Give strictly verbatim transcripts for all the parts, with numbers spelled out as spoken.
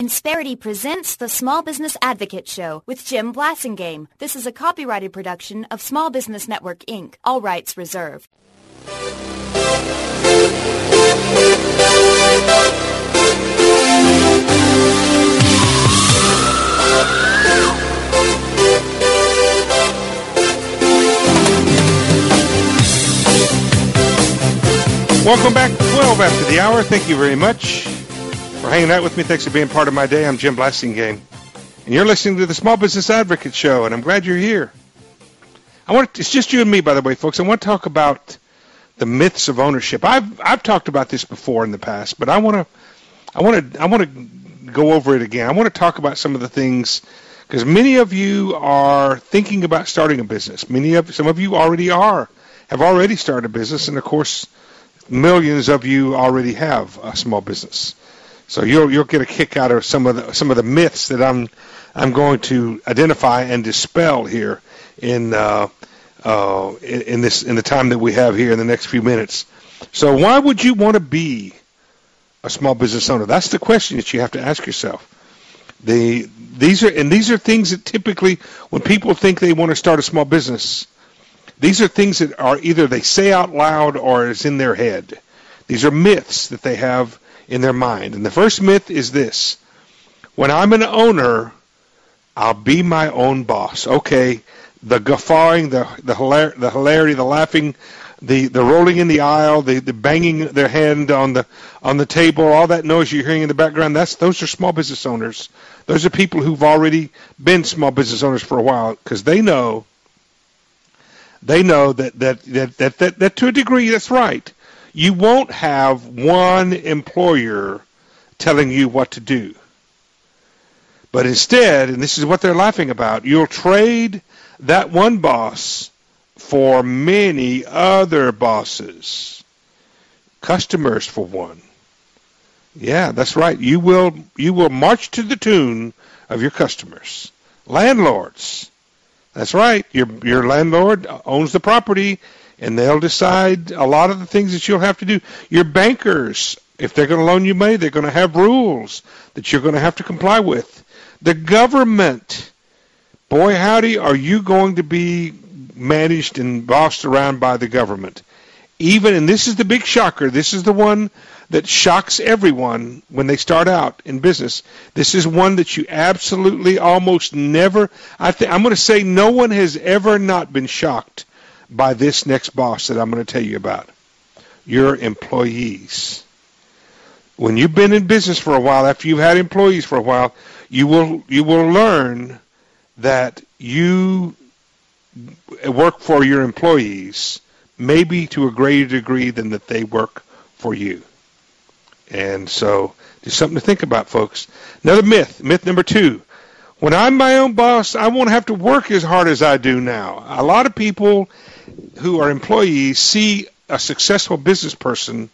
Insperity presents the Small Business Advocate Show with Jim Blasingame. This is a copyrighted production of Small Business Network, Incorporated. All rights reserved. Welcome back to twelve after the hour. Thank you very much for hanging out with me. Thanks for being part of my day. I'm Jim Blasingame, and you're listening to the Small Business Advocate Show, and I'm glad you're here. I want to, it's just you and me, by the way, folks. I want to talk about the myths of ownership. I've I've talked about this before in the past, but I want to I want to I want to go over it again. I want to talk about some of the things because many of you are thinking about starting a business. Many of some of you already are have already started a business, and of course, millions of you already have a small business. So you'll you'll get a kick out of some of the some of the myths that I'm I'm going to identify and dispel here in uh, uh, in, in this in the time that we have here in the next few minutes. So why would you want to be a small business owner? That's the question that you have to ask yourself. The these are and these are things that typically when people think they want to start a small business, these are things that are either they say out loud or is in their head. These are myths that they have in their mind. And the first myth is this: when I'm an owner, I'll be my own boss. Okay, the guffawing, the the, hilar- the hilarity, the laughing, the, the rolling in the aisle, the, the banging their hand on the on the table, all that noise you're hearing in the background, that's those are small business owners. Those are people who've already been small business owners for a while because they know they know that that, that, that, that that to a degree that's right. You won't have one employer telling you what to do. But instead, and this is what they're laughing about, you'll trade that one boss for many other bosses. Customers, for one. Yeah, that's right. You will you will march to the tune of your customers. Landlords. That's right. Your your landlord owns the property, and they'll decide a lot of the things that you'll have to do. Your bankers, if they're going to loan you money, they're going to have rules that you're going to have to comply with. The government, boy howdy, are you going to be managed and bossed around by the government. Even, and this is the big shocker, this is the one that shocks everyone when they start out in business. This is one that you absolutely almost never, I think, I'm going to say no one has ever not been shocked by this next boss that I'm going to tell you about. Your employees. When you've been in business for a while, after you've had employees for a while, you will you will learn that you work for your employees maybe to a greater degree than that they work for you. And so just something to think about, folks. Another myth, myth number two. When I'm my own boss, I won't have to work as hard as I do now. A lot of people who are employees see a successful business person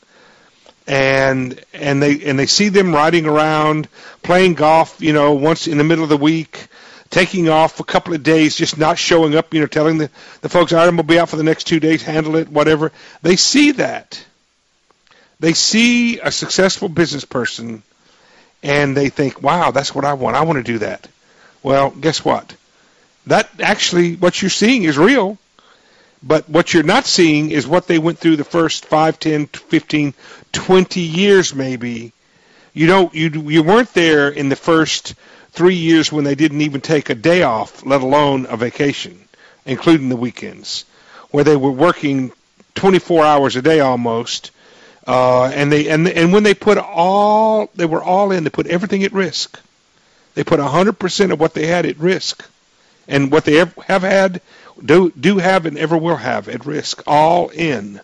and and they and they see them riding around, playing golf, you know, once in the middle of the week, taking off a couple of days, just not showing up, you know, telling the, the folks, all right, I'm going to be out for the next two days, handle it, whatever. They see that. They see a successful business person and they think, wow, that's what I want. I want to do that. Well, guess what? That actually, what you're seeing is real. But what you're not seeing is what they went through the first five, ten, fifteen, twenty years maybe. You don't, you you weren't there in the first three years when they didn't even take a day off, let alone a vacation, including the weekends, where they were working twenty-four hours a day almost. Uh, and they and and when they put all, they were all in. They put everything at risk. They put one hundred percent of what they had at risk, and what they have had. Do do have and ever will have at risk, all in.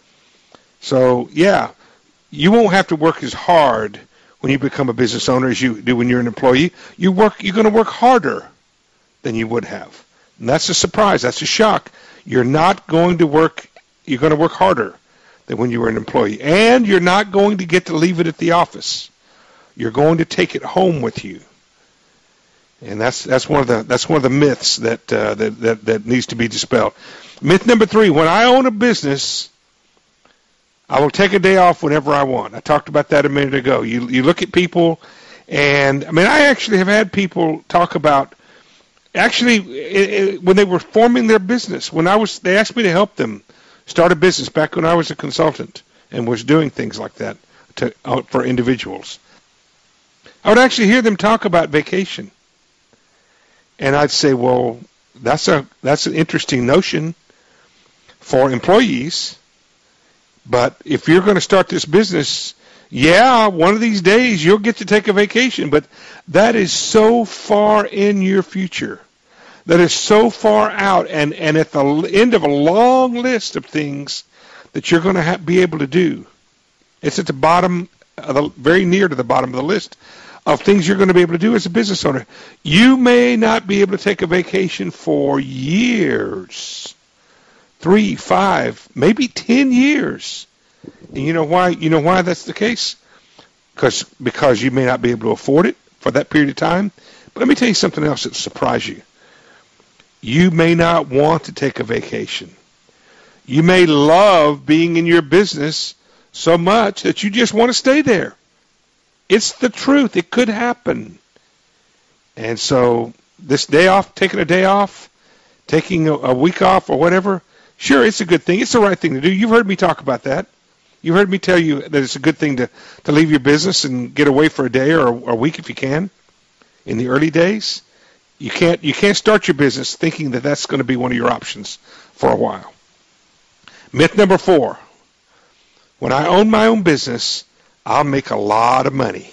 So yeah, you won't have to work as hard when you become a business owner as you do when you're an employee. You work, you're going to work harder than you would have, and that's a surprise. That's a shock. You're not going to work. You're going to work harder than when you were an employee, and you're not going to get to leave it at the office. You're going to take it home with you. And that's that's one of the that's one of the myths that uh, that, that that needs to be dispelled. Myth number three: when I own a business, I will take a day off whenever I want. I talked about that a minute ago. You you look at people, And, I mean, I actually have had people talk about, actually, it, it, when they were forming their business, when I was, they asked me to help them start a business back when I was a consultant and was doing things like that to, uh, for individuals. I would actually hear them talk about vacation. And I'd say, well, that's a that's an interesting notion for employees. But if you're going to start this business, yeah, one of these days you'll get to take a vacation, but that is so far in your future. That is so far out, and, and at the end of a long list of things that you're going to ha- be able to do. It's at the bottom, of the, very near to the bottom of the list of things you're going to be able to do as a business owner. You may not be able to take a vacation for years, three, five, maybe ten years. And you know why? You know why that's the case? Because because you may not be able to afford it for that period of time. But let me tell you something else that will surprise you. You may not want to take a vacation. You may love being in your business so much that you just want to stay there. It's the truth. It could happen. And so this day off, taking a day off, taking a, a week off or whatever, sure, it's a good thing. It's the right thing to do. You've heard me talk about that. You've heard me tell you that it's a good thing to, to leave your business and get away for a day or a, or a week if you can in the early days. You can't you can't start your business thinking that that's going to be one of your options for a while. Myth number four. When I own my own business, I'll make a lot of money.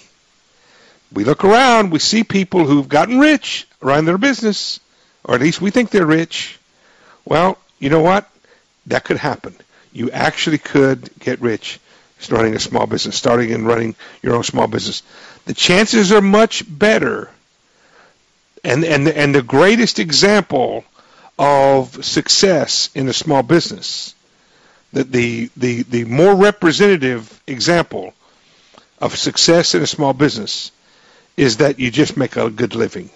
We look around, we see people who've gotten rich around their business, or at least we think they're rich. Well, you know what? That could happen. You actually could get rich starting a small business, starting and running your own small business. The chances are much better. And, and, and the greatest example of success in a small business, the, the, the, the more representative example of success in a small business is that you just make a good living.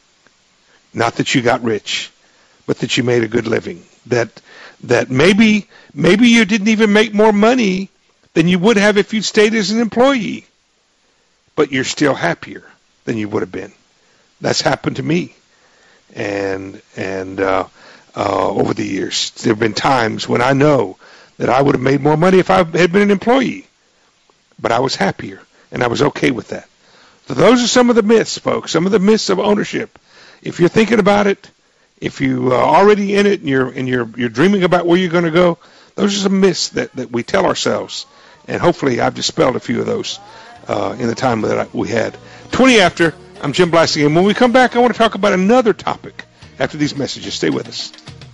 Not that you got rich, but that you made a good living. That that maybe maybe you didn't even make more money than you would have if you'd stayed as an employee, but you're still happier than you would have been. That's happened to me, and and uh, uh, over the years, there have been times when I know that I would have made more money if I had been an employee, but I was happier, and I was okay with that. So those are some of the myths, folks, some of the myths of ownership. If you're thinking about it, if you are already in it and you're and you're you're dreaming about where you're going to go, those are some myths that, that we tell ourselves, and hopefully I've dispelled a few of those uh, in the time that I, we had. twenty after. I'm Jim Blasting, and when we come back, I want to talk about another topic after these messages. Stay with us.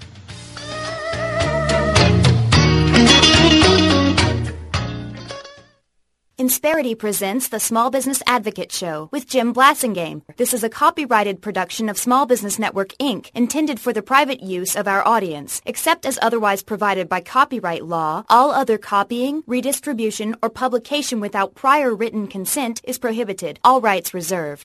Insperity presents the Small Business Advocate Show with Jim Blasingame. This is a copyrighted production of Small Business Network, Incorporated, intended for the private use of our audience. Except as otherwise provided by copyright law, all other copying, redistribution, or publication without prior written consent is prohibited. All rights reserved.